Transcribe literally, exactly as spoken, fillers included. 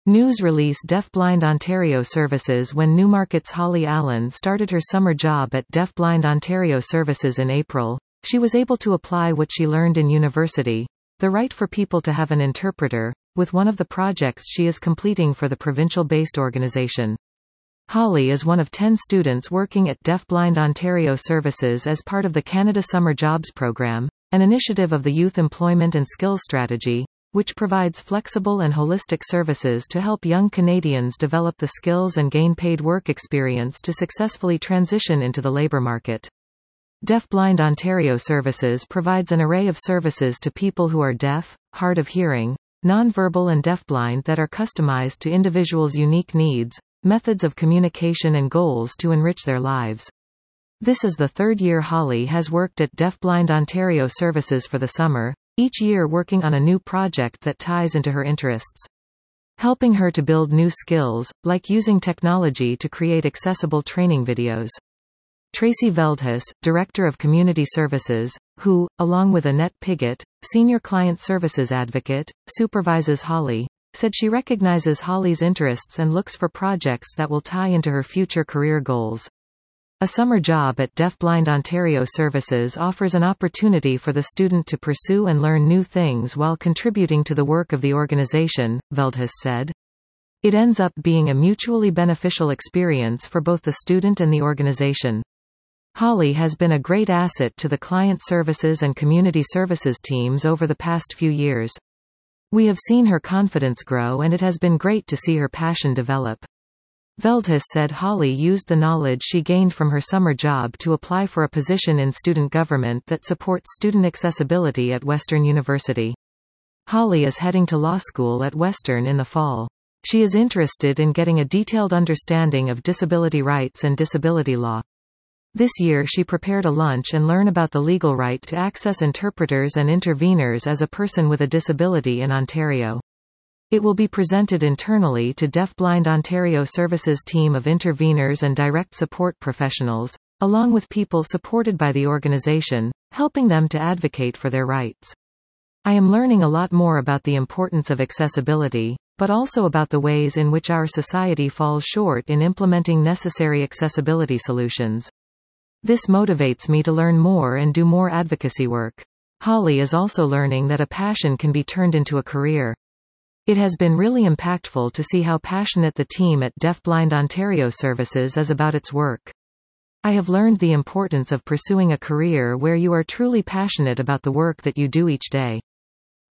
News release Deafblind Ontario Services. When Newmarket's Holly Allen started her summer job at Deafblind Ontario Services in April, she was able to apply what she learned in university, the right for people to have an interpreter, with one of the projects she is completing for the provincial-based organization. Holly is one of ten students working at Deafblind Ontario Services as part of the Canada Summer Jobs Program, an initiative of the Youth Employment and Skills Strategy, which provides flexible and holistic services to help young Canadians develop the skills and gain paid work experience to successfully transition into the labour market. Deafblind Ontario Services provides an array of services to people who are deaf, hard of hearing, non-verbal and deafblind that are customized to individuals' unique needs, methods of communication and goals to enrich their lives. This is the third year Holly has worked at Deafblind Ontario Services for the summer, each year working on a new project that ties into her interests. Helping her to build new skills, like using technology to create accessible training videos. Tracy Veldhuis, Director of Community Services, who, along with Annette Pigott, Senior Client Services Advocate, supervises Holly, said she recognizes Holly's interests and looks for projects that will tie into her future career goals. A summer job at Deafblind Ontario Services offers an opportunity for the student to pursue and learn new things while contributing to the work of the organization, Veldhuis said. It ends up being a mutually beneficial experience for both the student and the organization. Holly has been a great asset to the client services and community services teams over the past few years. We have seen her confidence grow and it has been great to see her passion develop. Veldhuis said Holly used the knowledge she gained from her summer job to apply for a position in student government that supports student accessibility at Western University. Holly is heading to law school at Western in the fall. She is interested in getting a detailed understanding of disability rights and disability law. This year she prepared a lunch and learned about the legal right to access interpreters and interveners as a person with a disability in Ontario. It will be presented internally to Deafblind Ontario Services team of interveners and direct support professionals, along with people supported by the organization, helping them to advocate for their rights. I am learning a lot more about the importance of accessibility, but also about the ways in which our society falls short in implementing necessary accessibility solutions. This motivates me to learn more and do more advocacy work. Holly is also learning that a passion can be turned into a career. It has been really impactful to see how passionate the team at Deafblind Ontario Services is about its work. I have learned the importance of pursuing a career where you are truly passionate about the work that you do each day.